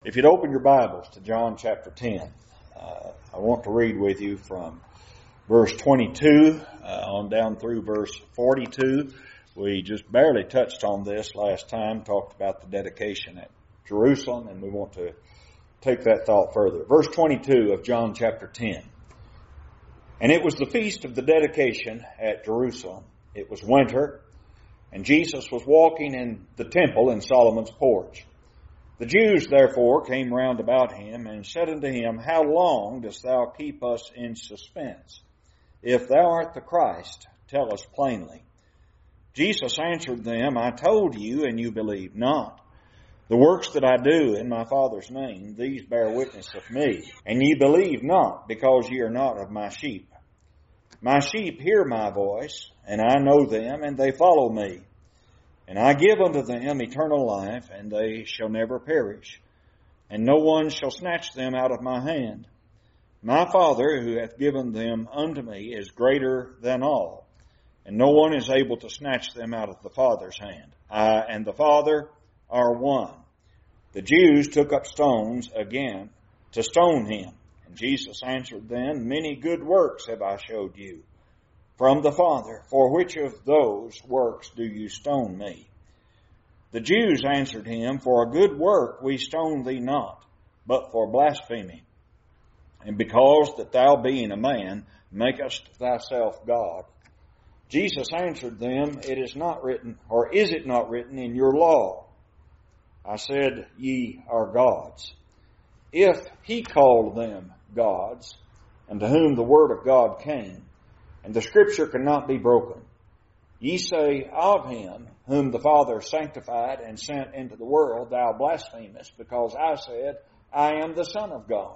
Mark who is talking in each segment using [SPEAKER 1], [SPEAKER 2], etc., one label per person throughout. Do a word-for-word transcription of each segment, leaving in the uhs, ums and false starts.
[SPEAKER 1] If you'd open your Bibles to John chapter ten, uh, I want to read with you from verse twenty-two uh, on down through verse forty-two. We just barely touched on this last time, talked about the dedication at Jerusalem, and we want to take that thought further. Verse twenty-two of John chapter ten. And it was the feast of the dedication at Jerusalem. It was winter, and Jesus was walking in the temple in Solomon's porch. The Jews therefore came round about him and said unto him, How long dost thou keep us in suspense? If thou art the Christ, tell us plainly. Jesus answered them, I told you, and you believe not. The works that I do in my Father's name, these bear witness of me. And ye believe not, because ye are not of my sheep. My sheep hear my voice, and I know them, and they follow me. And I give unto them eternal life, and they shall never perish, and no one shall snatch them out of my hand. My Father, who hath given them unto me, is greater than all, and no one is able to snatch them out of the Father's hand. I and the Father are one. The Jews took up stones again to stone him. And Jesus answered them, Many good works have I showed you from the Father. For which of those works do you stone me? The Jews answered him, For a good work we stone thee not, but for blasphemy. And because that thou being a man, makest thyself God. Jesus answered them, It is not written, or is it not written in your law? I said, Ye are gods. If he called them gods, and to whom the word of God came, and the scripture cannot be broken, ye say of him whom the Father sanctified and sent into the world, Thou blasphemest, because I said, I am the Son of God.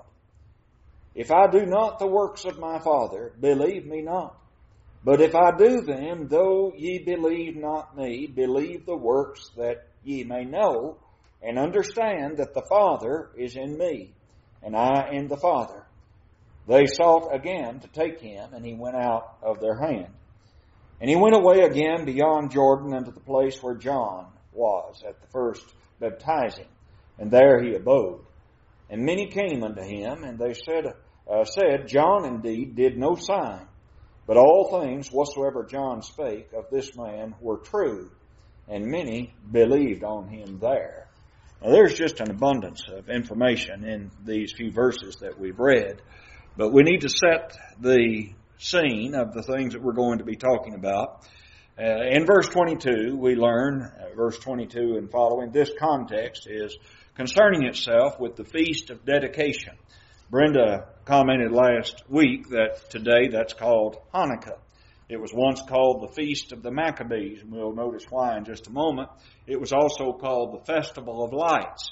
[SPEAKER 1] If I do not the works of my Father, believe me not. But if I do them, though ye believe not me, believe the works, that ye may know and understand that the Father is in me, and I in the Father. They sought again to take him, and he went out of their hand. And he went away again beyond Jordan unto the place where John was at the first baptizing, and there he abode. And many came unto him, and they said, uh, said, John indeed did no sign, but all things whatsoever John spake of this man were true, and many believed on him there. Now there's just an abundance of information in these few verses that we've read, but we need to set the scene of the things that we're going to be talking about. Uh, in verse twenty-two, we learn, uh, verse twenty-two and following, this context is concerning itself with the Feast of Dedication. Brenda commented last week that today that's called Hanukkah. It was once called the Feast of the Maccabees, and we'll notice why in just a moment. It was also called the Festival of Lights.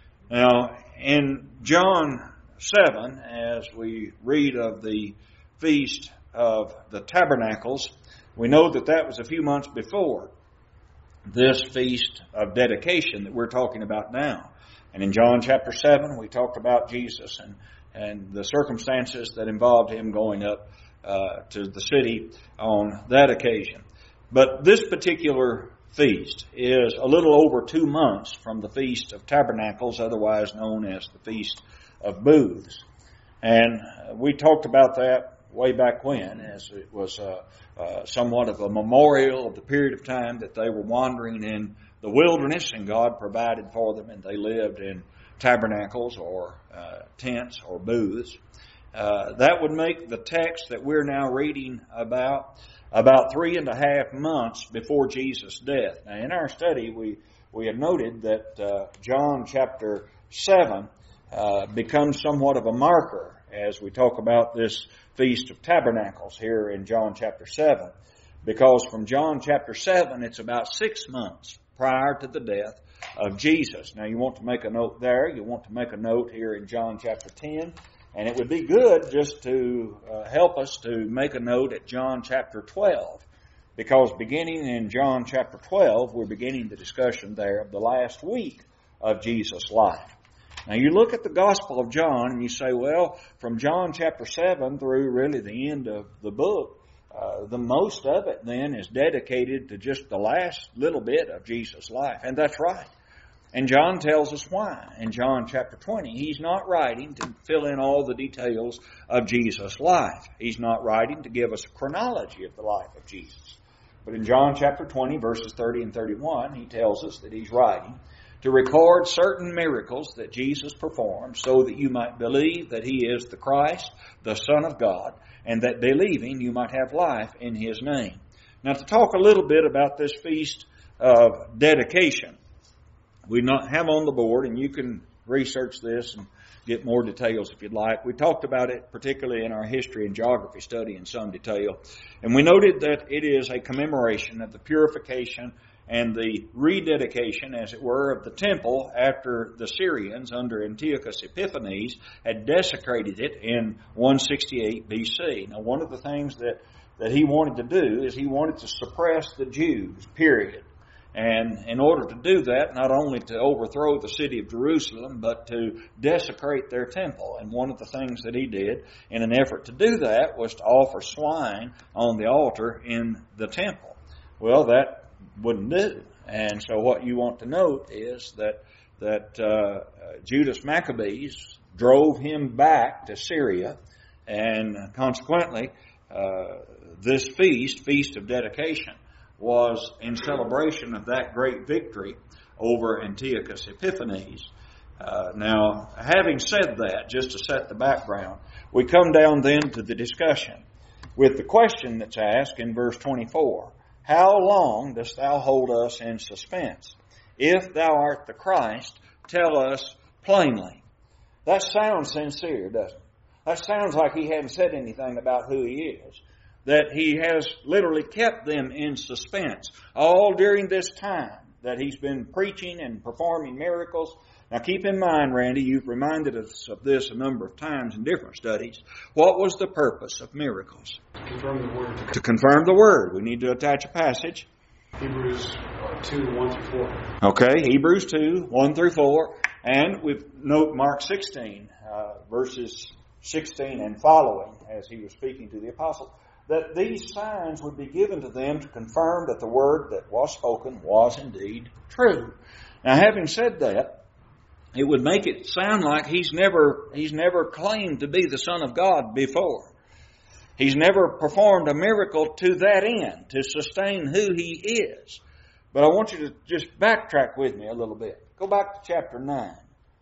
[SPEAKER 1] Now, in John seven, as we read of the Feast of the Tabernacles, we know that that was a few months before this Feast of Dedication that we're talking about now. And in John chapter seven, we talked about Jesus and, and the circumstances that involved him going up uh, to the city on that occasion. But this particular feast is a little over two months from the Feast of Tabernacles, otherwise known as the Feast of Booths. And we talked about that way back when, as it was uh, uh, somewhat of a memorial of the period of time that they were wandering in the wilderness, and God provided for them, and they lived in tabernacles or uh, tents or booths. Uh, that would make the text that we're now reading about about three and a half months before Jesus' death. Now, in our study, we, we have noted that uh, John chapter seven uh, becomes somewhat of a marker as we talk about this Feast of Tabernacles here in John chapter seven. Because from John chapter seven, it's about six months prior to the death of Jesus. Now, you want to make a note there. You want to make a note here in John chapter ten. And it would be good just to uh, help us to make a note at John chapter twelve. Because beginning in John chapter twelve, we're beginning the discussion there of the last week of Jesus' life. Now, you look at the Gospel of John and you say, well, from John chapter seven through really the end of the book, uh, the most of it then is dedicated to just the last little bit of Jesus' life. And that's right. And John tells us why. In John chapter twenty, he's not writing to fill in all the details of Jesus' life. He's not writing to give us a chronology of the life of Jesus. But in John chapter twenty, verses thirty and thirty-one, he tells us that he's writing to record certain miracles that Jesus performed so that you might believe that he is the Christ, the Son of God, and that believing you might have life in his name. Now, to talk a little bit about this feast of dedication, we not have on the board, and you can research this and get more details if you'd like. We talked about it particularly in our history and geography study in some detail. And we noted that it is a commemoration of the purification and the rededication, as it were, of the temple after the Syrians under Antiochus Epiphanes had desecrated it in one sixty-eight B C. Now, one of the things that, that he wanted to do is he wanted to suppress the Jews, period. And in order to do that, not only to overthrow the city of Jerusalem, but to desecrate their temple. And one of the things that he did in an effort to do that was to offer swine on the altar in the temple. Well, that wouldn't do. And so what you want to note is that that uh, Judas Maccabees drove him back to Syria, and consequently, uh, this feast, Feast of Dedication, was in celebration of that great victory over Antiochus Epiphanes. Uh, now, having said that, just to set the background, we come down then to the discussion with the question that's asked in verse twenty-four. How long dost thou hold us in suspense? If thou art the Christ, tell us plainly. That sounds sincere, doesn't it? That sounds like he hadn't said anything about who he is. That he has literally kept them in suspense all during this time that he's been preaching and performing miracles. Now keep in mind, Randy, you've reminded us of this a number of times in different studies. What was the purpose of miracles?
[SPEAKER 2] To confirm the Word.
[SPEAKER 1] To confirm the Word. We need to attach a passage.
[SPEAKER 2] Hebrews uh, two, one through four.
[SPEAKER 1] Okay, Hebrews two, one through four. And we note Mark sixteen, uh, verses sixteen and following, as he was speaking to the apostles, that these signs would be given to them to confirm that the word that was spoken was indeed true. Now, having said that, it would make it sound like he's never he's never claimed to be the Son of God before. He's never performed a miracle to that end, to sustain who he is. But I want you to just backtrack with me a little bit. Go back to chapter nine.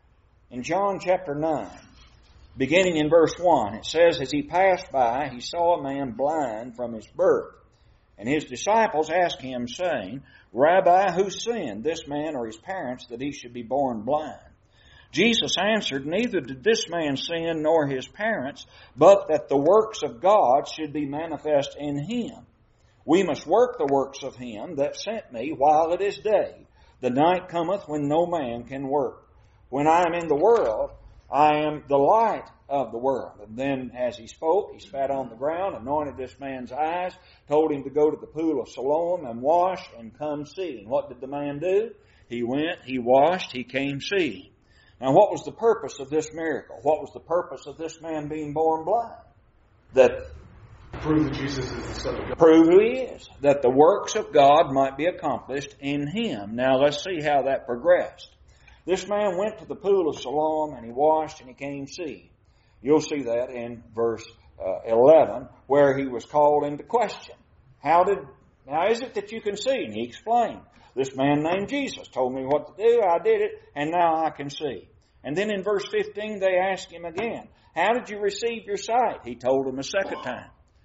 [SPEAKER 1] In John chapter nine, beginning in verse one, it says, as he passed by, he saw a man blind from his birth. And his disciples asked him, saying, Rabbi, who sinned, this man or his parents, that he should be born blind? Jesus answered, neither did this man sin nor his parents, but that the works of God should be manifest in him. We must work the works of him that sent me while it is day. The night cometh when no man can work. When I am in the world, I am the light of the world. And then as he spoke, he spat on the ground, anointed this man's eyes, told him to go to the pool of Siloam and wash and come see. And what did the man do? He went, he washed, he came seeing. Now what was the purpose of this miracle? What was the purpose of this man being born blind? That
[SPEAKER 2] prove that Jesus is the Son of God.
[SPEAKER 1] Prove who he is. That the works of God might be accomplished in him. Now let's see how that progressed. This man went to the pool of Siloam and he washed and he came seeing. You'll see that in verse uh, eleven, where he was called into question. How did, how is it that you can see? And he explained. This man named Jesus told me what to do. I did it, and now I can see. And then in verse fifteen, they asked him again, how did you receive your sight? He told them a second time.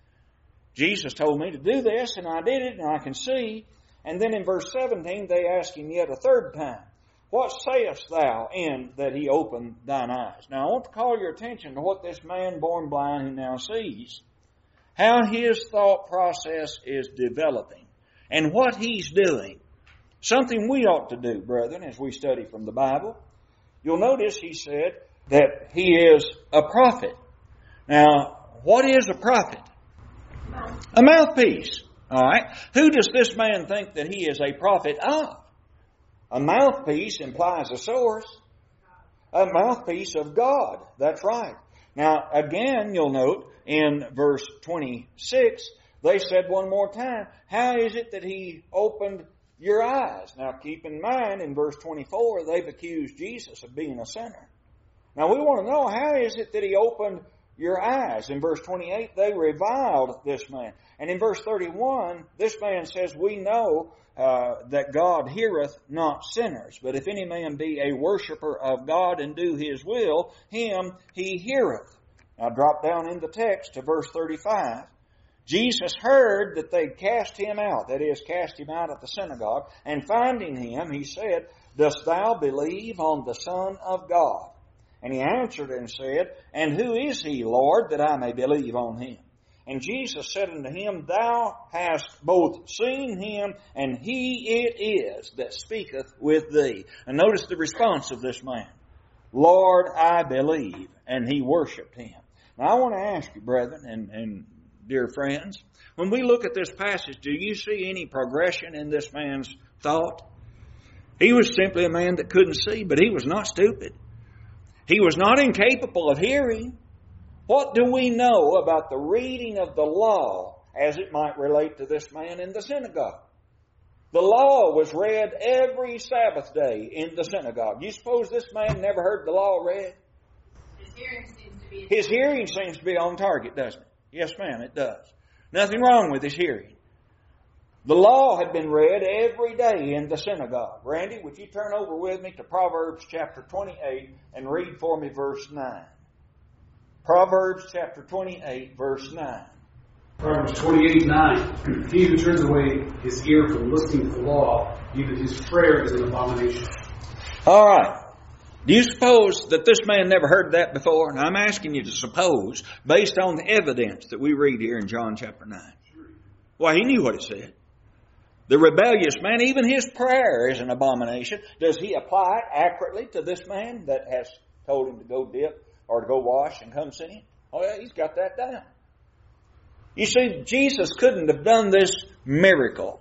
[SPEAKER 1] Jesus told me to do this, and I did it, and I can see. And then in verse seventeen, they asked him yet a third time, what sayest thou in that he opened thine eyes? Now I want to call your attention to what this man born blind who now sees, how his thought process is developing, and what he's doing. Something we ought to do, brethren, as we study from the Bible. You'll notice he said that he is a prophet. Now, what is a prophet? A mouthpiece. All right. Who does this man think that he is a prophet of? A mouthpiece implies a source. A mouthpiece of God. That's right. Now, again, you'll note in verse twenty-six, they said one more time, how is it that he opened your eyes. Now keep in mind, in verse twenty-four, they've accused Jesus of being a sinner. Now we want to know, how is it that He opened your eyes? In verse twenty-eight, they reviled this man. And in verse thirty-one, this man says, we know uh, that God heareth not sinners. But if any man be a worshiper of God and do His will, him He heareth. Now drop down in the text to verse thirty-five. Jesus heard that they cast him out, that is, cast him out of the synagogue, and finding him, He said, dost thou believe on the Son of God? And he answered and said, and who is he, Lord, that I may believe on him? And Jesus said unto him, thou hast both seen him, and he it is that speaketh with thee. And notice the response of this man. Lord, I believe. And he worshipped him. Now I want to ask you, brethren and, and dear friends, when we look at this passage, do you see any progression in this man's thought? He was simply a man that couldn't see, but he was not stupid. He was not incapable of hearing. What do we know about the reading of the law as it might relate to this man in the synagogue? The law was read every Sabbath day in the synagogue. You suppose this man never heard the law read?
[SPEAKER 3] His hearing seems to be...
[SPEAKER 1] His hearing seems to be on target, doesn't it? Yes, ma'am, it does. Nothing wrong with his hearing. The law had been read every day in the synagogue. Randy, would you turn over with me to Proverbs chapter twenty-eight and read for me verse nine. Proverbs chapter twenty-eight, verse nine.
[SPEAKER 2] Proverbs twenty-eight, nine. He who turns away his ear from listening to the law, even his prayer is an abomination.
[SPEAKER 1] All right. Do you suppose that this man never heard that before? And I'm asking you to suppose, based on the evidence that we read here in John chapter nine. Why, he knew what it said. The rebellious man, even his prayer is an abomination. Does he apply it accurately to this man that has told him to go dip or to go wash and come see him? Oh yeah, he's got that down. You see, Jesus couldn't have done this miracle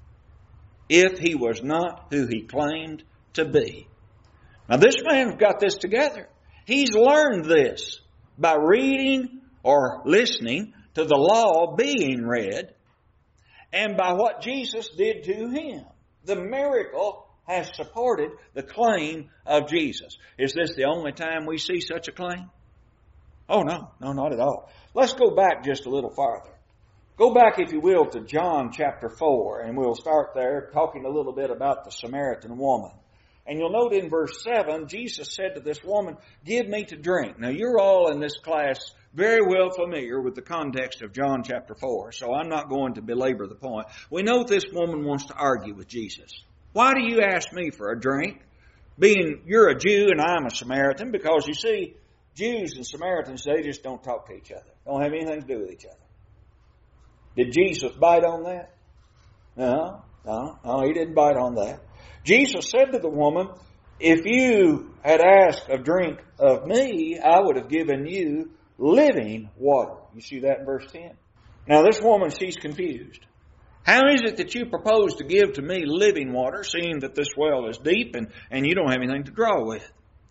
[SPEAKER 1] if He was not who He claimed to be. Now this man's got this together. He's learned this by reading or listening to the law being read, and by what Jesus did to him. The miracle has supported the claim of Jesus. Is this the only time we see such a claim? Oh no, no, not at all. Let's go back just a little farther. Go back, if you will, to John chapter four, and we'll start there talking a little bit about the Samaritan woman. And you'll note in verse seven, Jesus said to this woman, give me to drink. Now you're all in this class very well familiar with the context of John chapter four, so I'm not going to belabor the point. We know this woman wants to argue with Jesus. Why do you ask me for a drink? Being you're a Jew and I'm a Samaritan, because you see, Jews and Samaritans, they just don't talk to each other. Don't have anything to do with each other. Did Jesus bite on that? No, no, no, He didn't bite on that. Jesus said to the woman, if you had asked a drink of me, I would have given you living water. You see that in verse ten? Now this woman, she's confused. How is it that you propose to give to me living water, seeing that this well is deep and, and you don't have anything to draw with?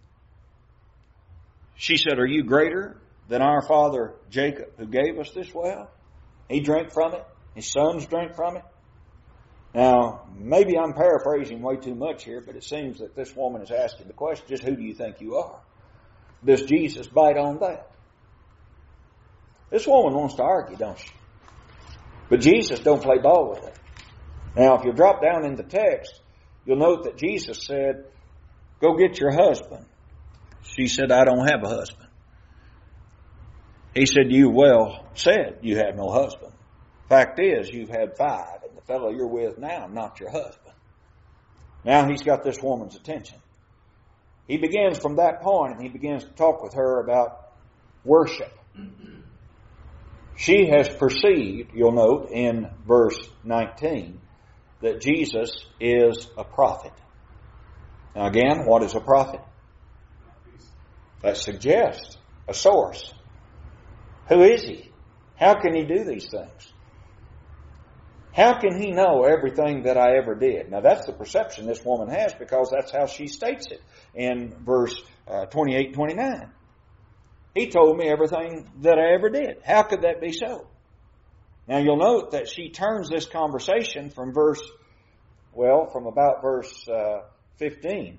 [SPEAKER 1] She said, are you greater than our father Jacob, who gave us this well? He drank from it. His sons drank from it. Now, maybe I'm paraphrasing way too much here, but it seems that this woman is asking the question, just who do you think you are? Does Jesus bite on that? This woman wants to argue, don't she? But Jesus don't play ball with her. Now, if you drop down in the text, you'll note that Jesus said, go get your husband. She said, I don't have a husband. He said, you well said you have no husband. Fact is, you've had five, and the fellow you're with now, not your husband. Now he's got this woman's attention. He begins from that point, and he begins to talk with her about worship. She has perceived, you'll note in verse nineteen, that Jesus is a prophet. Now again, what is a prophet? That suggests a source. Who is he? How can he do these things? How can he know everything that I ever did? Now that's the perception this woman has, because that's how she states it in verse uh, twenty-eight, twenty-nine. He told me everything that I ever did. How could that be so? Now you'll note that she turns this conversation from verse Well, from about verse uh, fifteen.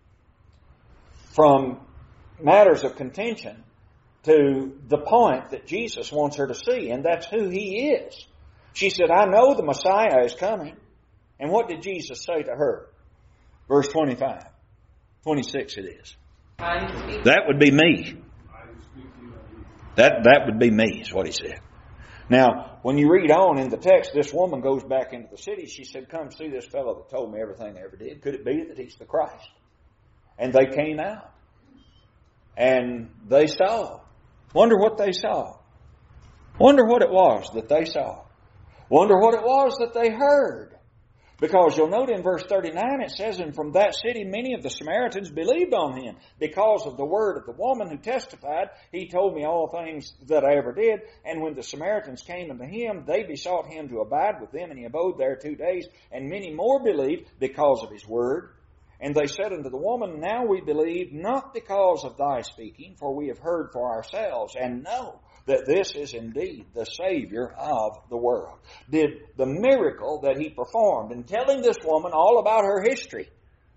[SPEAKER 1] From matters of contention to the point that Jesus wants her to see, and that's who He is. She said, I know the Messiah is coming. And what did Jesus say to her? Verse twenty-five. twenty-six it is. That would be me. That, that would be me, is what He said. Now, when you read on in the text, this woman goes back into the city. She said, come see this fellow that told me everything I ever did. Could it be that he's the Christ? And they came out. And they saw. Wonder what they saw. Wonder what it was that they saw. Wonder what it was that they heard. Because you'll note in verse thirty-nine it says, and from that city many of the Samaritans believed on Him because of the word of the woman who testified, He told me all things that I ever did. And when the Samaritans came unto Him, they besought Him to abide with them, and He abode there two days. And many more believed because of His word. And they said unto the woman, now we believe not because of thy speaking, for we have heard for ourselves, and know that this is indeed the Savior of the world. Did the miracle that He performed in telling this woman all about her history,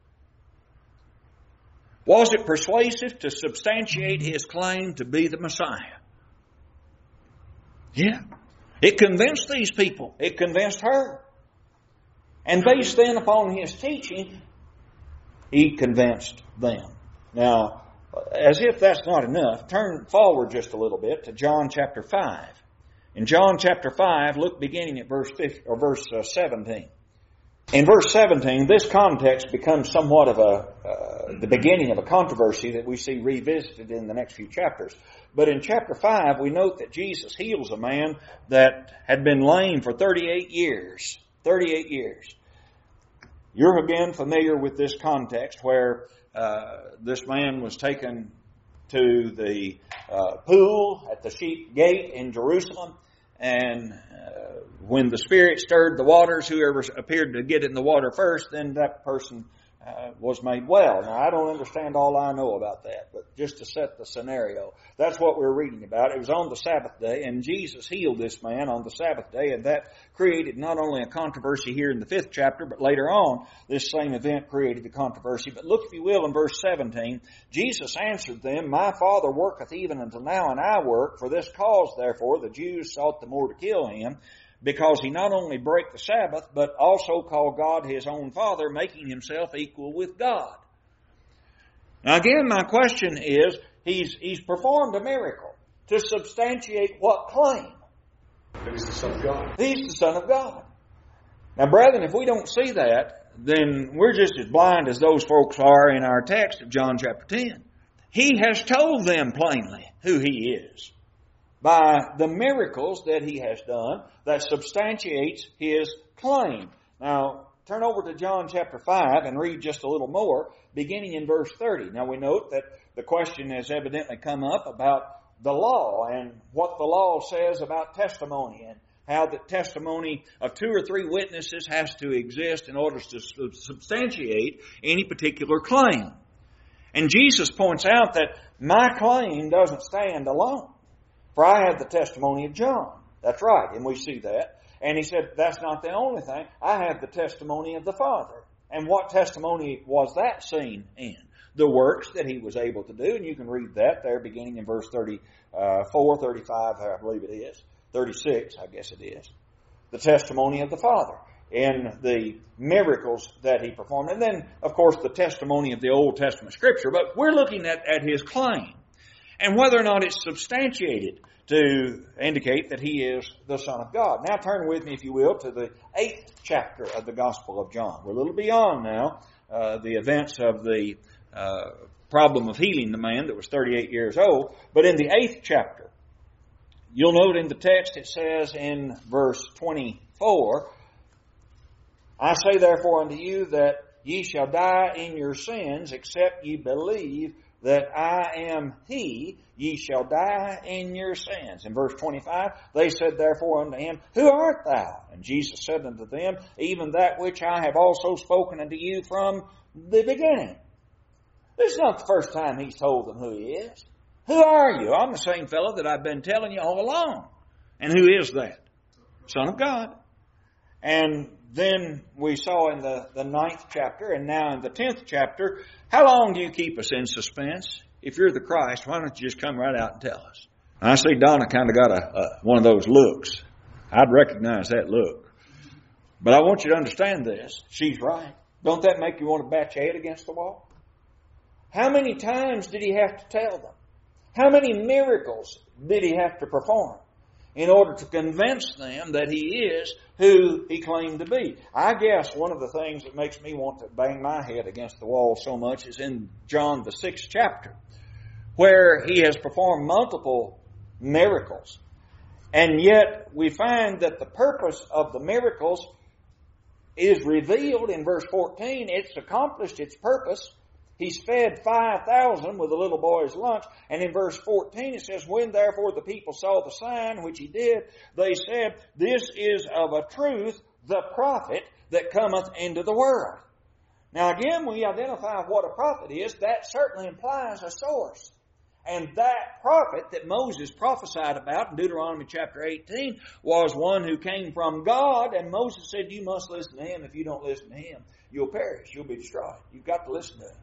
[SPEAKER 1] was it persuasive to substantiate His claim to be the Messiah? Yeah. It convinced these people. It convinced her. And based then upon His teaching, He convinced them. Now, as if that's not enough, turn forward just a little bit to John chapter five. In John chapter five, look beginning at verse fifteen, or verse seventeen. In verse seventeen, this context becomes somewhat of a uh, the beginning of a controversy that we see revisited in the next few chapters. But in chapter five, we note that Jesus heals a man that had been lame for thirty-eight years. thirty-eight years. You're again familiar with this context where uh, this man was taken to the uh, pool at the sheep gate in Jerusalem, and uh, when the Spirit stirred the waters, whoever appeared to get in the water first, then that person uh, was made well. Now, I don't understand all I know about that, but just to set the scenario, that's what we're reading about. It was on the Sabbath day, and Jesus healed this man on the Sabbath day, and that created not only a controversy here in the fifth chapter, but later on, this same event created a controversy. But look, if you will, in verse seventeen, Jesus answered them, my Father worketh even until now, and I work. For this cause, therefore, the Jews sought the more to kill Him, because He not only brake the Sabbath, but also called God His own Father, making Himself equal with God. Now again, my question is, He's, he's performed a miracle to substantiate what claim?
[SPEAKER 2] That He's the Son of God.
[SPEAKER 1] He's the Son of God. Now, brethren, if we don't see that, then we're just as blind as those folks are in our text of John chapter ten. He has told them plainly who He is by the miracles that He has done that substantiates His claim. Now, turn over to John chapter five and read just a little more, beginning in verse thirty. Now, we note that the question has evidently come up about the law and what the law says about testimony, and how the testimony of two or three witnesses has to exist in order to substantiate any particular claim. And Jesus points out that my claim doesn't stand alone. For I have the testimony of John. That's right, and we see that. And He said, that's not the only thing. I have the testimony of the Father. And what testimony was that seen in? The works that He was able to do. And you can read that there beginning in verse thirty-four, thirty-five, I believe it is. thirty-six, I guess it is. The testimony of the Father in the miracles that He performed. And then, of course, the testimony of the Old Testament Scripture. But we're looking at, at His claim, and whether or not it's substantiated to indicate that He is the Son of God. Now turn with me, if you will, to the eighth chapter of the Gospel of John. We're a little beyond now uh, the events of the uh, problem of healing the man that was thirty-eight years old. But in the eighth chapter, you'll note in the text it says in verse twenty-four, I say therefore unto you that ye shall die in your sins, except ye believe that I am He, ye shall die in your sins. In verse twenty-five, they said therefore unto Him, Who art thou? And Jesus said unto them, Even that which I have also spoken unto you from the beginning. This is not the first time He's told them who He is. Who are you? I'm the same fellow that I've been telling you all along. And who is that? Son of God. And then we saw in the, the ninth chapter and now in the tenth chapter, how long do you keep us in suspense? If you're the Christ, why don't you just come right out and tell us? And I see Donna kind of got a, a one of those looks. I'd recognize that look. But I want you to understand this. She's right. Don't that make you want to bat your head against the wall? How many times did he have to tell them? How many miracles did he have to perform in order to convince them that he is who he claimed to be? I guess one of the things that makes me want to bang my head against the wall so much is in John the sixth chapter, where he has performed multiple miracles. And yet we find that the purpose of the miracles is revealed in verse fourteen. It's accomplished its purpose. He's fed five thousand with a little boy's lunch. And in verse fourteen it says, when therefore the people saw the sign which he did, they said, this is of a truth the prophet that cometh into the world. Now again, we identify what a prophet is. That certainly implies a source. And that prophet that Moses prophesied about in Deuteronomy chapter eighteen was one who came from God. And Moses said, you must listen to him. If you don't listen to him, you'll perish. You'll be destroyed. You've got to listen to him.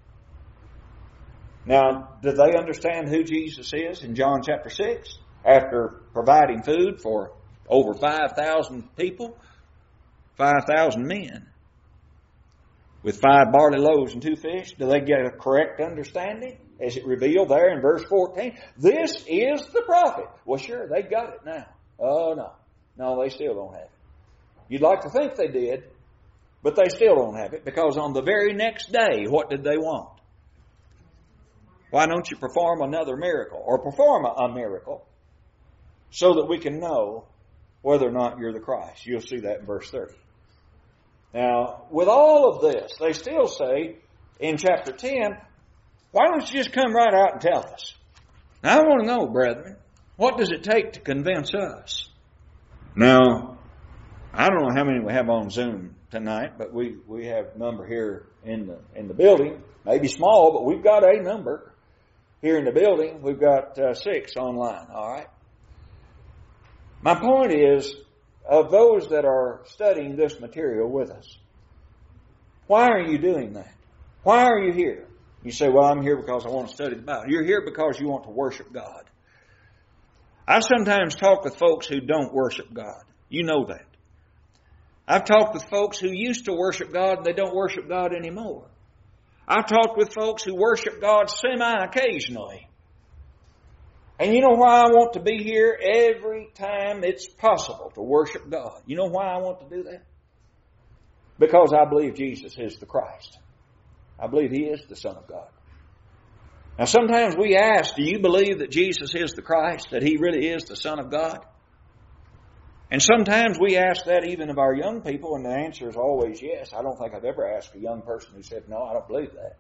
[SPEAKER 1] Now, did they understand who Jesus is in John chapter six? After providing food for over five thousand people, five thousand men, with five barley loaves and two fish, do they get a correct understanding? As it revealed there in verse fourteen, this is the prophet. Well, sure, they got it now. Oh, no. No, they still don't have it. You'd like to think they did, but they still don't have it, because on the very next day, what did they want? Why don't you perform another miracle, or perform a, a miracle, so that we can know whether or not you're the Christ? You'll see that in verse thirty. Now, with all of this, they still say in chapter ten, why don't you just come right out and tell us? Now, I want to know, brethren, what does it take to convince us? Now, I don't know how many we have on Zoom tonight, but we, we have a number here in the, in the building. Maybe small, but we've got a number here in the building. We've got uh, six online, all right? My point is, of those that are studying this material with us, why are you doing that? Why are you here? You say, well, I'm here because I want to study the Bible. You're here because you want to worship God. I've sometimes talked with folks who don't worship God. You know that. I've talked with folks who used to worship God and they don't worship God anymore. I've talked with folks who worship God semi-occasionally. And you know why I want to be here every time it's possible to worship God? You know why I want to do that? Because I believe Jesus is the Christ. I believe He is the Son of God. Now sometimes we ask, do you believe that Jesus is the Christ, that He really is the Son of God? And sometimes we ask that even of our young people, and the answer is always yes. I don't think I've ever asked a young person who said, no, I don't believe that.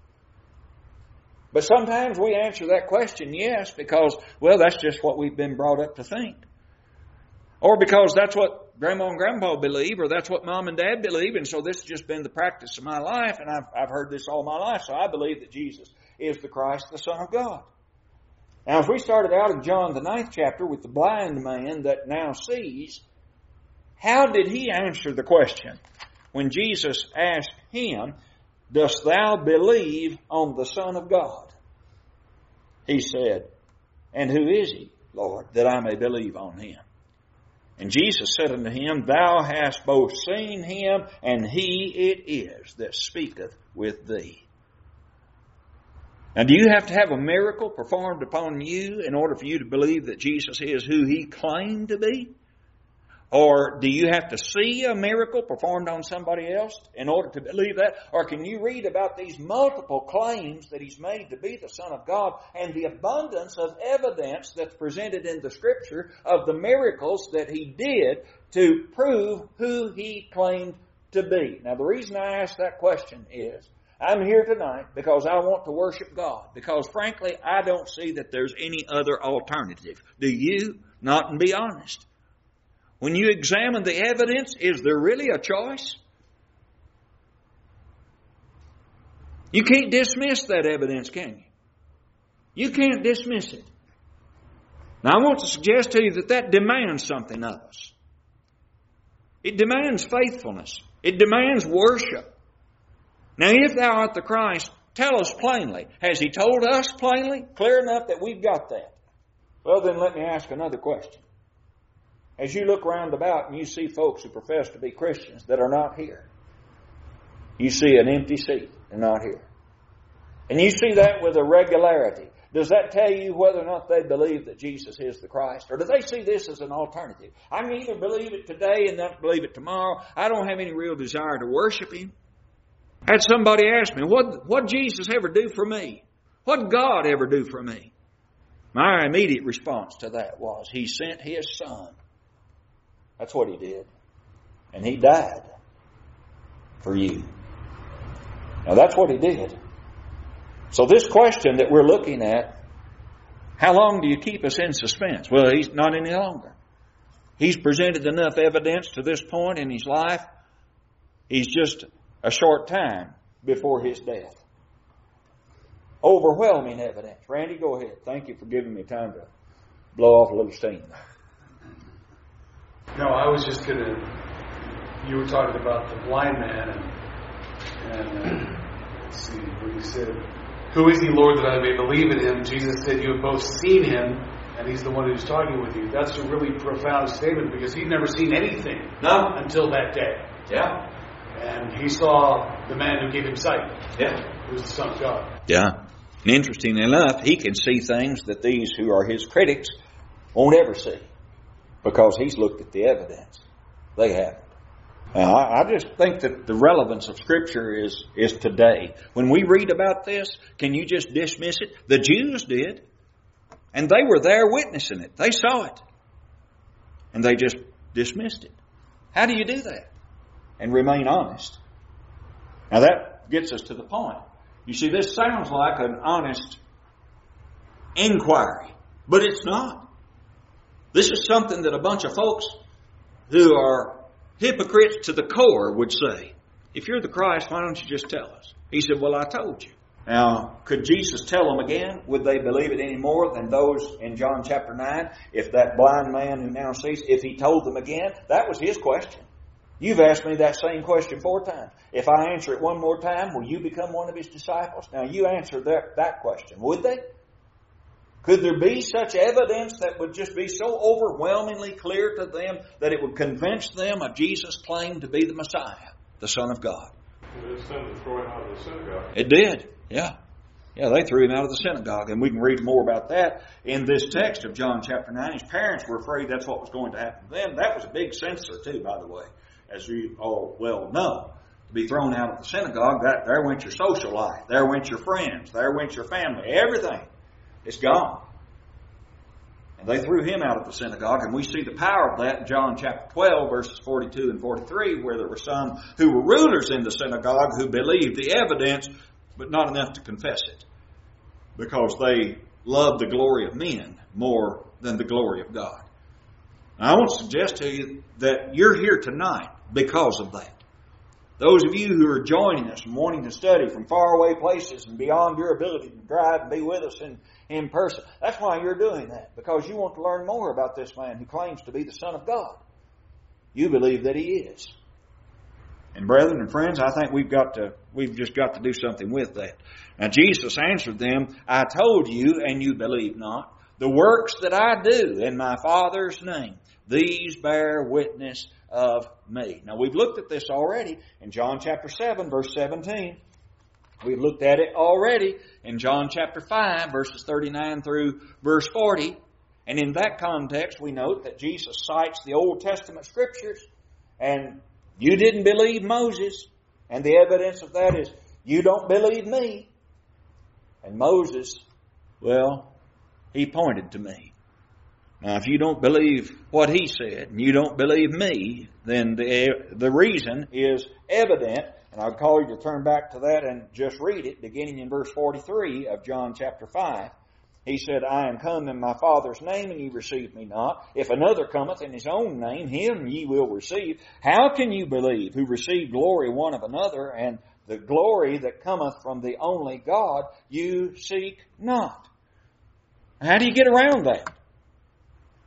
[SPEAKER 1] But sometimes we answer that question yes because, well, that's just what we've been brought up to think. Or because that's what Grandma and Grandpa believe, or that's what Mom and Dad believe, and so this has just been the practice of my life, and I've, I've heard this all my life, so I believe that Jesus is the Christ, the Son of God. Now, if we started out in John the ninth chapter with the blind man that now sees, how did he answer the question when Jesus asked him, dost thou believe on the Son of God? He said, and who is He, Lord, that I may believe on Him? And Jesus said unto him, thou hast both seen Him, and He it is that speaketh with thee. Now, do you have to have a miracle performed upon you in order for you to believe that Jesus is who He claimed to be? Or do you have to see a miracle performed on somebody else in order to believe that? Or can you read about these multiple claims that He's made to be the Son of God and the abundance of evidence that's presented in the Scripture of the miracles that He did to prove who He claimed to be? Now, the reason I ask that question is, I'm here tonight because I want to worship God. Because, frankly, I don't see that there's any other alternative. Do you? Not, and be honest. When you examine the evidence, is there really a choice? You can't dismiss that evidence, can you? You can't dismiss it. Now, I want to suggest to you that that demands something of us. It demands faithfulness. It demands worship. Now, if thou art the Christ, tell us plainly. Has He told us plainly? Clear enough that we've got that. Well, then let me ask another question. As you look round about and you see folks who profess to be Christians that are not here, you see an empty seat. They're not here. And you see that with a regularity. Does that tell you whether or not they believe that Jesus is the Christ? Or do they see this as an alternative? I can either believe it today and not believe it tomorrow. I don't have any real desire to worship Him. I had somebody ask me, what what Jesus ever do for me? What did God ever do for me? My immediate response to that was, He sent His Son. That's what He did. And He died for you. Now that's what He did. So this question that we're looking at, how long do you keep us in suspense? Well, He's not any longer. He's presented enough evidence to this point in His life. He's just a short time before His death. Overwhelming evidence. Randy, go ahead. Thank you for giving me time to blow off a little steam.
[SPEAKER 2] No, I was just going to, you were talking about the blind man, and, and uh, let's see, when you said, who is He, Lord, that I may believe in Him? Jesus said, you have both seen Him, and He's the one who's talking with you. That's a really profound statement, because he'd never seen anything
[SPEAKER 1] No.
[SPEAKER 2] until that day.
[SPEAKER 1] Yeah.
[SPEAKER 2] And he saw the man who gave him sight.
[SPEAKER 1] Yeah.
[SPEAKER 2] Who was the Son of God.
[SPEAKER 1] Yeah. And interestingly enough, he can see things that these who are his critics won't ever see, because he's looked at the evidence. They haven't. Now, I, I just think that the relevance of Scripture is, is today. When we read about this, can you just dismiss it? The Jews did. And they were there witnessing it. They saw it. And they just dismissed it. How do you do that? And remain honest. Now that gets us to the point. You see, this sounds like an honest inquiry, but it's not. This is something that a bunch of folks who are hypocrites to the core would say. If you're the Christ, why don't you just tell us? He said, well, I told you. Now, could Jesus tell them again? Would they believe it any more than those in John chapter nine? If that blind man who now sees, if He told them again? That was His question. You've asked me that same question four times. If I answer it one more time, will you become one of His disciples? Now you answer that, that question. Would they? Could there be such evidence that would just be so overwhelmingly clear to them that it would convince them of Jesus' claim to be the Messiah, the Son of God?
[SPEAKER 4] It sent him to throw him out of the synagogue.
[SPEAKER 1] It did, yeah. Yeah, they threw him out of the synagogue, and we can read more about that in this text of John chapter nine. His parents were afraid that's what was going to happen to them. That was a big censor too, by the way, as you all well know. To be thrown out of the synagogue, that there went your social life, there went your friends, there went your family, everything. It's gone. And they threw him out of the synagogue, and we see the power of that in John chapter twelve, verses forty-two and forty-three, where there were some who were rulers in the synagogue who believed the evidence, but not enough to confess it, because they loved the glory of men more than the glory of God. Now, I want to suggest to you that you're here tonight because of that. Those of you who are joining us and wanting to study from faraway places and beyond your ability to drive and be with us in, in person, that's why you're doing that, because you want to learn more about this man who claims to be the Son of God. You believe that He is. And brethren and friends, I think we've got to, we've just got to do something with that. Now Jesus answered them, I told you, and you believe not. The works that I do in my Father's name, these bear witness of me. Now we've looked at this already in John chapter seven, verse seventeen. We've looked at it already in John chapter five, verses thirty-nine through verse forty. And in that context, we note that Jesus cites the Old Testament Scriptures. And you didn't believe Moses. And the evidence of that is, you don't believe me. And Moses, well, he pointed to me. Now, if you don't believe what he said, and you don't believe me, then the, the reason is evident. And I'd call you to turn back to that and just read it, beginning in verse forty-three of John chapter five. He said, I am come in my Father's name, and ye receive me not. If another cometh in his own name, him ye will receive. How can you believe, who receive glory one of another, and the glory that cometh from the only God you seek not? How do you get around that?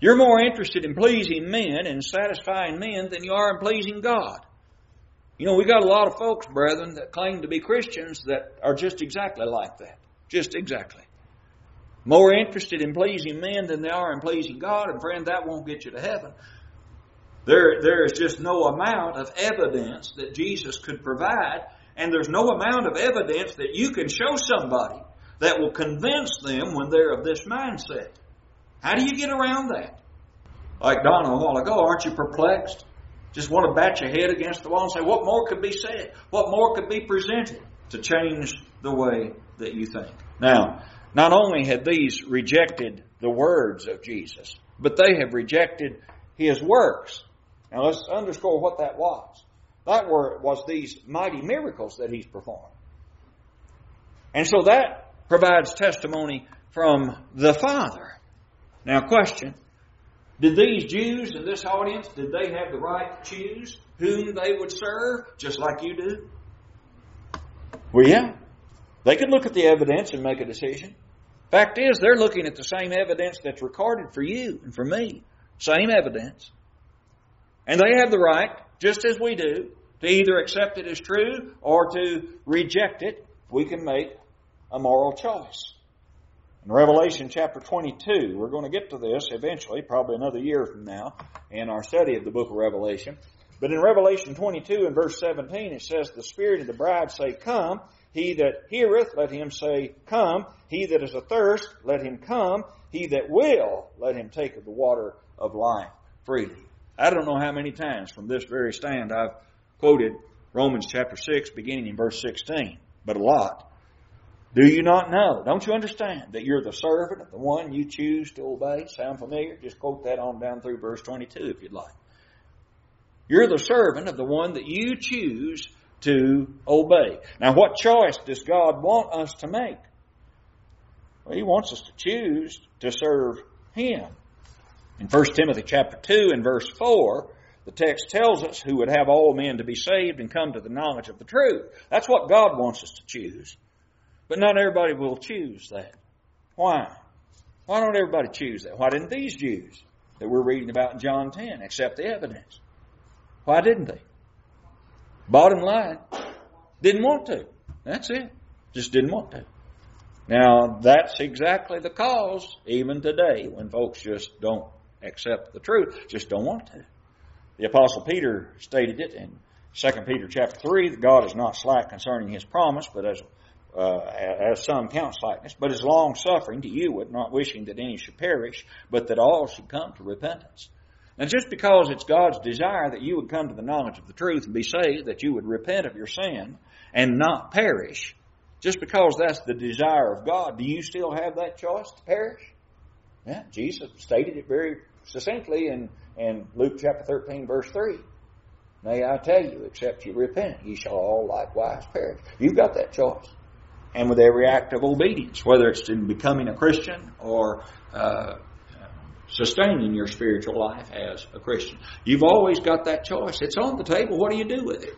[SPEAKER 1] You're more interested in pleasing men and satisfying men than you are in pleasing God. You know, we got a lot of folks, brethren, that claim to be Christians that are just exactly like that. Just exactly. More interested in pleasing men than they are in pleasing God. And friend, that won't get you to heaven. There, there is just no amount of evidence that Jesus could provide. And there's no amount of evidence that you can show somebody that will convince them when they're of this mindset. How do you get around that? Like Donna a while ago, aren't you perplexed? Just want to bat your head against the wall and say, what more could be said? What more could be presented to change the way that you think? Now, not only have these rejected the words of Jesus, but they have rejected His works. Now let's underscore what that was. That were, was these mighty miracles that He's performed. And so that provides testimony from the Father. Now question, did these Jews in this audience, did they have the right to choose whom they would serve, just like you do? Well, yeah. They could look at the evidence and make a decision. Fact is, they're looking at the same evidence that's recorded for you and for me. Same evidence. And they have the right, just as we do, to either accept it as true or to reject it. We can make a moral choice. In Revelation chapter twenty-two, we're going to get to this eventually, probably another year from now, in our study of the book of Revelation. But in Revelation twenty-two and verse seventeen, it says, the Spirit and the bride say, come. He that heareth, let him say, come. He that is athirst, let him come. He that will, let him take of the water of life freely. I don't know how many times from this very stand I've quoted Romans chapter six, beginning in verse sixteen, but a lot. Do you not know? Don't you understand that you're the servant of the one you choose to obey? Sound familiar? Just quote that on down through verse twenty-two if you'd like. You're the servant of the one that you choose to obey. Now, what choice does God want us to make? Well, He wants us to choose to serve Him. In First Timothy chapter two and verse four, the text tells us who would have all men to be saved and come to the knowledge of the truth. That's what God wants us to choose. But not everybody will choose that. Why? Why don't everybody choose that? Why didn't these Jews that we're reading about in John ten accept the evidence? Why didn't they? Bottom line, didn't want to. That's it. Just didn't want to. Now, that's exactly the cause, even today, when folks just don't accept the truth, just don't want to. The Apostle Peter stated it in Second Peter chapter three, that God is not slack concerning His promise, but as Uh, as some count slackness, but is long-suffering to you, with not wishing that any should perish, but that all should come to repentance. And just because it's God's desire that you would come to the knowledge of the truth and be saved, that you would repent of your sin and not perish, just because that's the desire of God, do you still have that choice to perish? Yeah, Jesus stated it very succinctly in, in Luke chapter thirteen, verse three. Nay, I tell you, except you repent, ye shall all likewise perish. You've got that choice. And with every act of obedience, whether it's in becoming a Christian or uh, sustaining your spiritual life as a Christian. You've always got that choice. It's on the table. What do you do with it?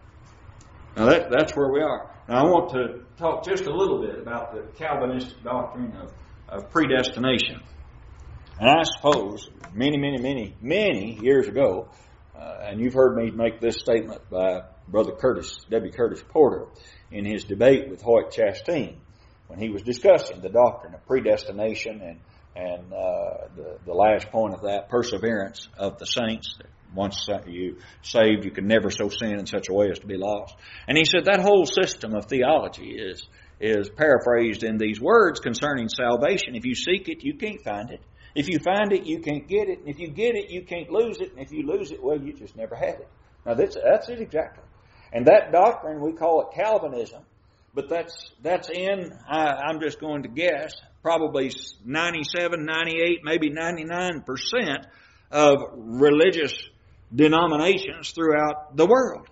[SPEAKER 1] Now that, that's where we are. Now I want to talk just a little bit about the Calvinistic doctrine of, of predestination. And I suppose many, many, many, many years ago, uh, and you've heard me make this statement by Brother Curtis, W. Curtis Porter, in his debate with Hoyt Chastain, when he was discussing the doctrine of predestination and and uh, the, the last point of that, perseverance of the saints. Once you saved, you can never so sin in such a way as to be lost. And he said that whole system of theology is is paraphrased in these words concerning salvation. If you seek it, you can't find it. If you find it, you can't get it. And if you get it, you can't lose it. And if you lose it, well, you just never had it. Now, that's, that's it exactly. And that doctrine, we call it Calvinism, but that's that's in, I, I'm just going to guess, probably ninety-seven, ninety-eight, maybe ninety-nine percent of religious denominations throughout the world.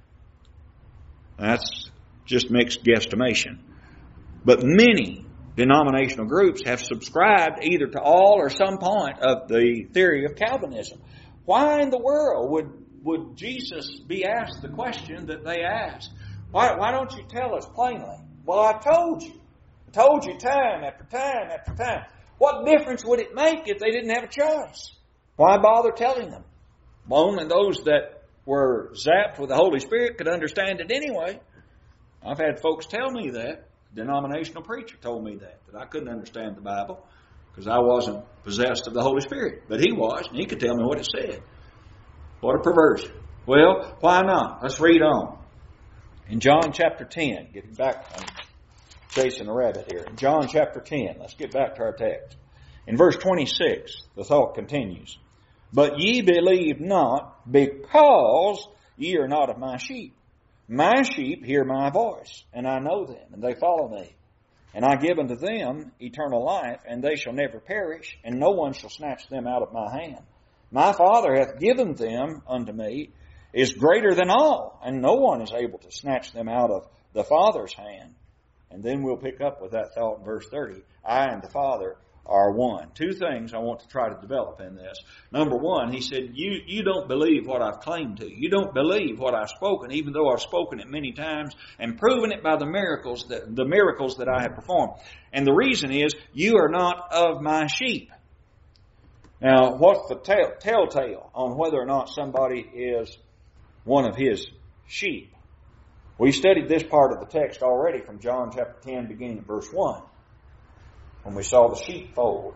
[SPEAKER 1] That's just mixed guesstimation. But many denominational groups have subscribed either to all or some point of the theory of Calvinism. Why in the world would Would Jesus be asked the question that they asked? Why, why don't you tell us plainly? Well, I told you. I told you time after time after time. What difference would it make if they didn't have a choice? Why bother telling them? Well, only those that were zapped with the Holy Spirit could understand it anyway. I've had folks tell me that. A denominational preacher told me that, that I couldn't understand the Bible because I wasn't possessed of the Holy Spirit. But he was, and he could tell me what it said. What a perversion. Well, why not? Let's read on. In John chapter ten, getting back, I'm chasing a rabbit here. In John chapter ten, let's get back to our text. In verse twenty-six, the thought continues. But ye believe not, because ye are not of my sheep. My sheep hear my voice, and I know them, and they follow me. And I give unto them eternal life, and they shall never perish, and no one shall snatch them out of my hand. My Father hath given them unto me, is greater than all, and no one is able to snatch them out of the Father's hand. And then we'll pick up with that thought in verse thirty. I and the Father are one. Two things I want to try to develop in this. Number one, he said, you, you don't believe what I've claimed to. You don't believe what I've spoken, even though I've spoken it many times and proven it by the miracles that, the miracles that I have performed. And the reason is, you are not of my sheep. Now, what's the tell, telltale on whether or not somebody is one of his sheep? We studied this part of the text already from John chapter ten, beginning at verse one. When we saw the sheepfold.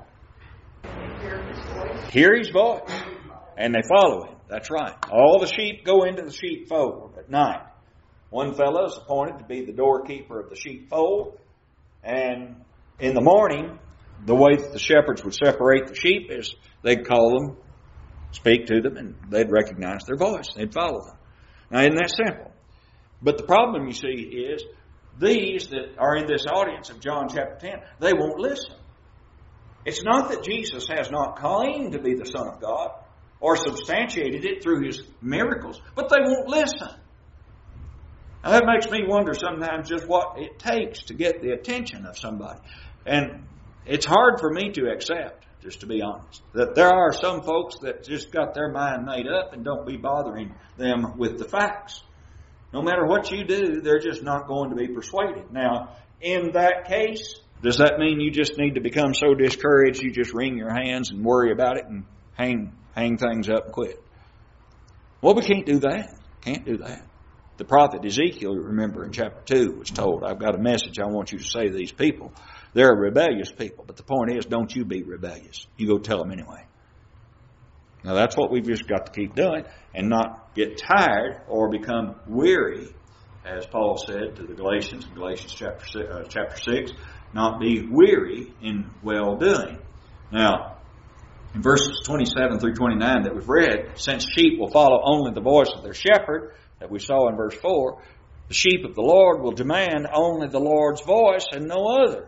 [SPEAKER 1] Hear his voice. And they follow him. That's right. All the sheep go into the sheepfold at night. One fellow is appointed to be the doorkeeper of the sheepfold. And in the morning, the way that the shepherds would separate the sheep is they'd call them, speak to them, and they'd recognize their voice. They'd follow them. Now, isn't that simple? But the problem, you see, is these that are in this audience of John chapter ten, they won't listen. It's not that Jesus has not claimed to be the Son of God or substantiated it through his miracles, but they won't listen. Now that makes me wonder sometimes just what it takes to get the attention of somebody. And it's hard for me to accept, just to be honest, that there are some folks that just got their mind made up and don't be bothering them with the facts. No matter what you do, they're just not going to be persuaded. Now, in that case, does that mean you just need to become so discouraged you just wring your hands and worry about it and hang hang things up and quit? Well, we can't do that. Can't do that. The prophet Ezekiel, remember in chapter two, was told, I've got a message I want you to say to these people. They're a rebellious people, but the point is, don't you be rebellious. You go tell them anyway. Now that's what we've just got to keep doing and not get tired or become weary, as Paul said to the Galatians in Galatians chapter six, uh, chapter six, not be weary in well-doing. Now, in verses twenty-seven through twenty-nine that we've read, since sheep will follow only the voice of their shepherd, that we saw in verse four, the sheep of the Lord will demand only the Lord's voice and no other.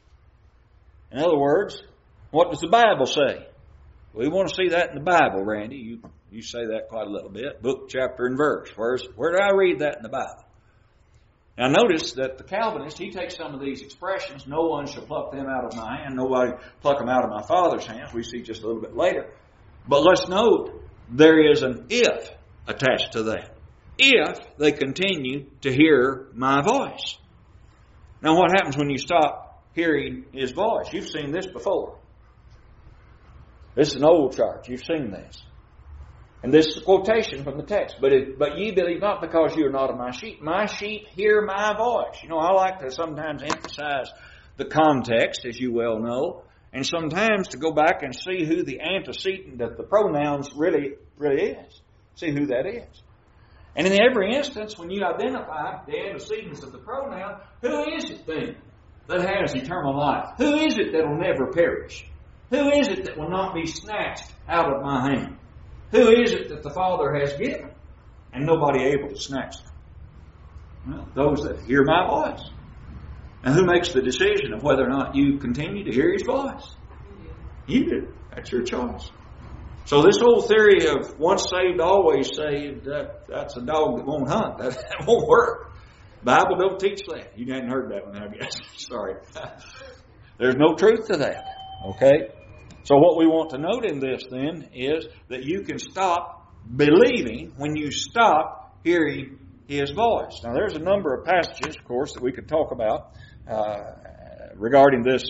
[SPEAKER 1] In other words, what does the Bible say? We want to see that in the Bible, Randy. You you say that quite a little bit. Book, chapter, and verse. Where's, where did I read that in the Bible? Now notice that the Calvinist, he takes some of these expressions, no one shall pluck them out of my hand, nobody pluck them out of my Father's hands. We see just a little bit later. But let's note, there is an if attached to that. If they continue to hear my voice. Now what happens when you stop hearing his voice? You've seen this before. This is an old chart. You've seen this. And this is a quotation from the text. But if, but ye believe not because you are not of my sheep. My sheep hear my voice. You know, I like to sometimes emphasize the context, as you well know. And sometimes to go back and see who the antecedent of the pronouns really, really is. See who that is. And in every instance, when you identify the antecedents of the pronoun, who is it then that has eternal life? Who is it that will never perish? Who is it that will not be snatched out of my hand? Who is it that the Father has given and nobody able to snatch them? Well, those that hear my voice. And who makes the decision of whether or not you continue to hear his voice? You do. That's your choice. So this whole theory of once saved, always saved, that, that's a dog that won't hunt. That, that won't work. Bible don't teach that. You hadn't heard that one, have you? Sorry. There's no truth to that. Okay? So what we want to note in this then is that you can stop believing when you stop hearing his voice. Now, there's a number of passages, of course, that we could talk about uh, regarding this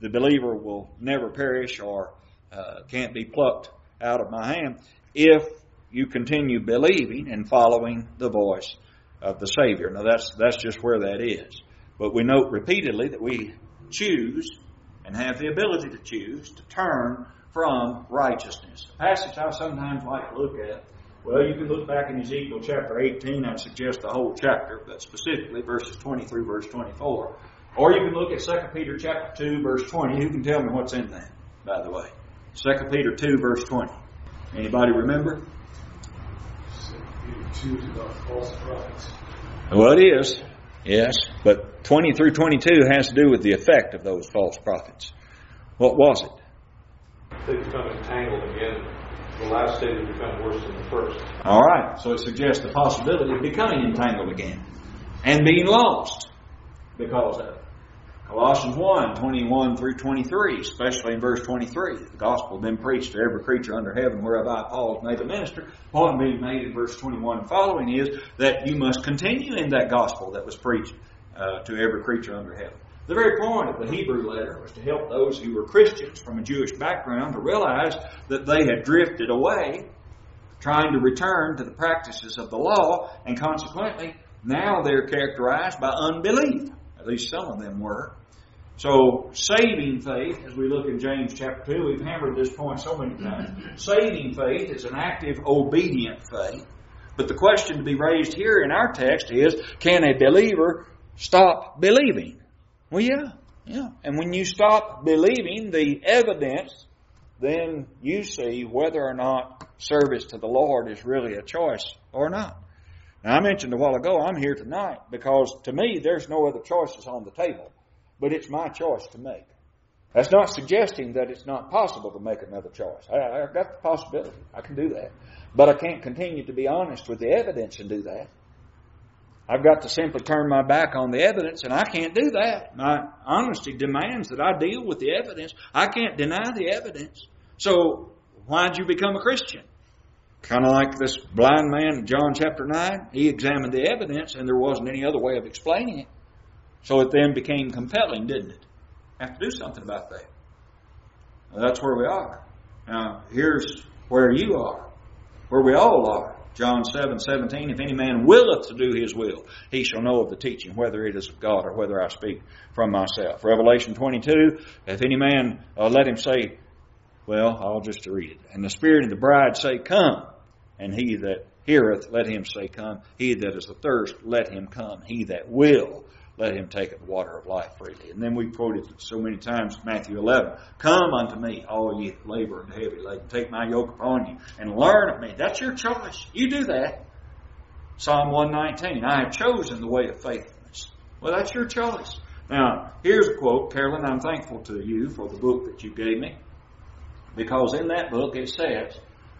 [SPEAKER 1] the believer will never perish or uh, can't be plucked out of my hand if you continue believing and following the voice of the Savior. Now that's that's just where that is. But we note repeatedly that we choose and have the ability to choose to turn from righteousness. A passage I sometimes like to look at, well, you can look back in Ezekiel chapter eighteen. I'd suggest the whole chapter, but specifically verses twenty through verse twenty-four. Or you can look at Second Peter chapter two, verse twenty. Who can tell me what's in that, by the way? Second Peter two, verse twenty. Anybody remember?
[SPEAKER 2] Second Peter two is about false prophets.
[SPEAKER 1] Well, it is, yes. But twenty through twenty-two has to do with the effect of those false prophets. What was it?
[SPEAKER 4] They become entangled again. The last stage will become worse than the first.
[SPEAKER 1] All right. So it suggests the possibility of becoming entangled again and being lost because of it. Colossians one, twenty-one through twenty-three, especially in verse twenty-three. The gospel has been preached to every creature under heaven, whereby Paul is made a minister. Point being made in verse twenty-one and following is that you must continue in that gospel that was preached uh, to every creature under heaven. The very point of the Hebrew letter was to help those who were Christians from a Jewish background to realize that they had drifted away, trying to return to the practices of the law, and consequently, now they're characterized by unbelief. At least some of them were. So, saving faith, as we look in James chapter two, we've hammered this point so many times. Saving faith is an active, obedient faith. But the question to be raised here in our text is, can a believer stop believing? Well, yeah, yeah. And when you stop believing the evidence, then you see whether or not service to the Lord is really a choice or not. Now, I mentioned a while ago, I'm here tonight because to me, there's no other choices on the table. But it's my choice to make. That's not suggesting that it's not possible to make another choice. I, I've got the possibility. I can do that. But I can't continue to be honest with the evidence and do that. I've got to simply turn my back on the evidence, and I can't do that. My honesty demands that I deal with the evidence. I can't deny the evidence. So, why'd you become a Christian? Kind of like this blind man in John chapter nine. He examined the evidence, and there wasn't any other way of explaining it. So it then became compelling, didn't it? Have to do something about that. Well, that's where we are. Now, here's where you are, where we all are. John seven seventeen, if any man willeth to do his will, he shall know of the teaching, whether it is of God or whether I speak from myself. Revelation twenty-two, if any man, uh, let him say, well, I'll just read it. And the Spirit and the bride say, come. And he that heareth, let him say, come. He that is athirst, let him come. He that will, let him take the water of life freely. And then we quoted so many times Matthew eleven. Come unto me, all ye that labor and heavy laden. Take my yoke upon you and learn of me. That's your choice. You do that. Psalm one nineteen. I have chosen the way of faithfulness. Well, that's your choice. Now, here's a quote. Carolyn, I'm thankful to you for the book that you gave me. Because in that book it says,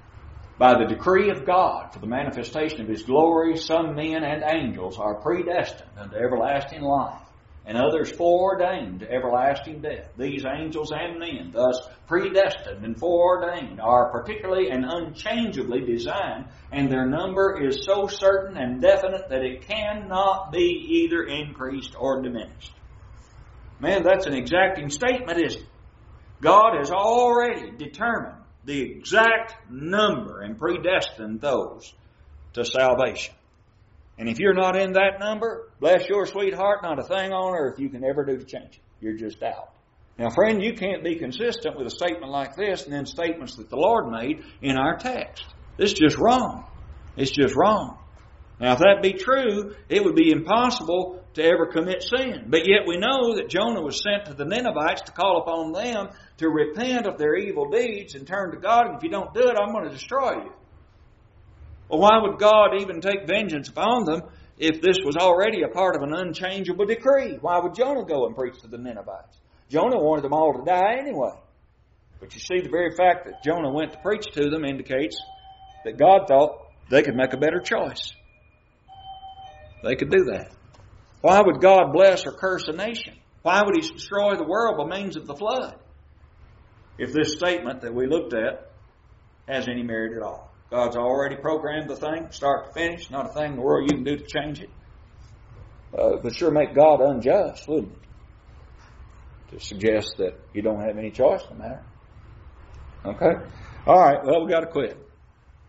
[SPEAKER 1] by the decree of God, for the manifestation of His glory, some men and angels are predestined unto everlasting life, and others foreordained to everlasting death. These angels and men, thus predestined and foreordained, are particularly and unchangeably designed, and their number is so certain and definite that it cannot be either increased or diminished. Man, that's an exacting statement, isn't it? God has already determined the exact number and predestined those to salvation. And if you're not in that number, bless your sweetheart, not a thing on earth you can ever do to change it. You're just out. Now, friend, you can't be consistent with a statement like this and then statements that the Lord made in our text. This is just wrong. It's just wrong. Now, if that be true, it would be impossible to ever commit sin. But yet we know that Jonah was sent to the Ninevites to call upon them to repent of their evil deeds and turn to God. And if you don't do it, I'm going to destroy you. Well, why would God even take vengeance upon them if this was already a part of an unchangeable decree? Why would Jonah go and preach to the Ninevites? Jonah wanted them all to die anyway. But you see, the very fact that Jonah went to preach to them indicates that God thought they could make a better choice. They could do that. Why would God bless or curse a nation? Why would He destroy the world by means of the flood? If this statement that we looked at has any merit at all. God's already programmed the thing, start to finish. Not a thing in the world you can do to change it. Uh, but sure make God unjust, wouldn't it? to suggest that you don't have any choice in the matter. Okay? All right, well, we got to quit.